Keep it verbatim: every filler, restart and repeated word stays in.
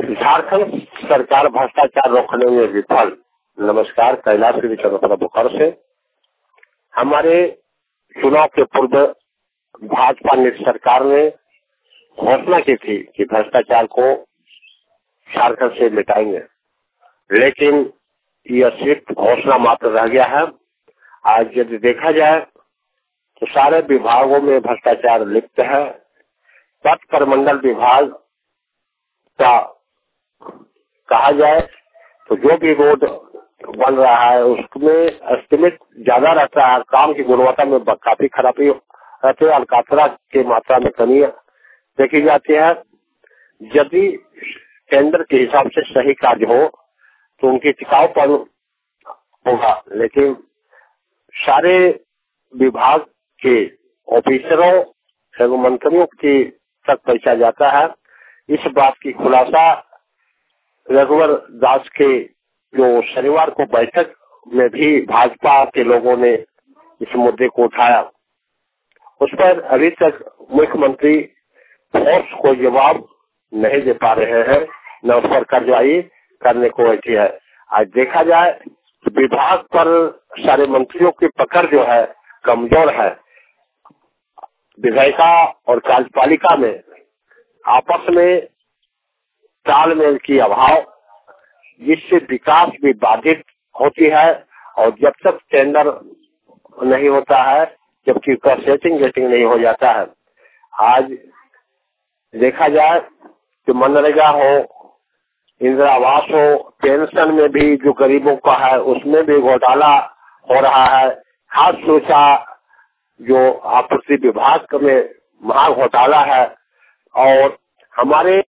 झारखंड सरकार भ्रष्टाचार रोकने में विफल। नमस्कार, कैलाश गिरी चंद्रपुरा बुखार से। हमारे चुनाव के पूर्व भाजपा ने सरकार ने घोषणा की थी कि भ्रष्टाचार को झारखंड से मिटाएंगे, लेकिन यह सिर्फ घोषणा मात्र रह गया है। आज यदि देखा जाए तो सारे विभागों में भ्रष्टाचार लिप्त है। पथ प्रमंडल विभाग का कहा जाए तो जो भी रोड बन रहा है उसमें एस्टिमेट ज्यादा रहता है, काम की गुणवत्ता में काफी खराबी रहती है, अलकातरा की मात्रा में कमी देखी जाती है। यदि टेंडर के हिसाब से सही कार्य हो तो उनकी टिकाऊपन होगा, लेकिन सारे विभाग के ऑफिसरों एवं मंत्रियों की तक पहुंचा जाता है। इस बात की खुलासा रघुवर दास के जो शनिवार को बैठक में भी भाजपा के लोगों ने इस मुद्दे को उठाया, उस पर अभी तक मुख्यमंत्री फोर्स को जवाब नहीं दे पा रहे हैं, न उस पर कार्रवाई करने को बैठी है। आज देखा जाए तो विभाग पर सारे मंत्रियों की पकड़ जो है कमजोर है। विधायिका और कार्यपालिका में आपस में तालमेल की अभाव, जिससे विकास भी बाधित होती है। और जब तक टेंडर नहीं होता है, जबकि उसका सेटिंग गेटिंग नहीं हो जाता है। आज देखा जाए कि मनरेगा हो, इंदिरा आवास हो, पेंशन में भी जो गरीबों का है उसमें भी घोटाला हो रहा है। खास सुरक्षा जो आपूर्ति विभाग में महा घोटाला है। और हमारे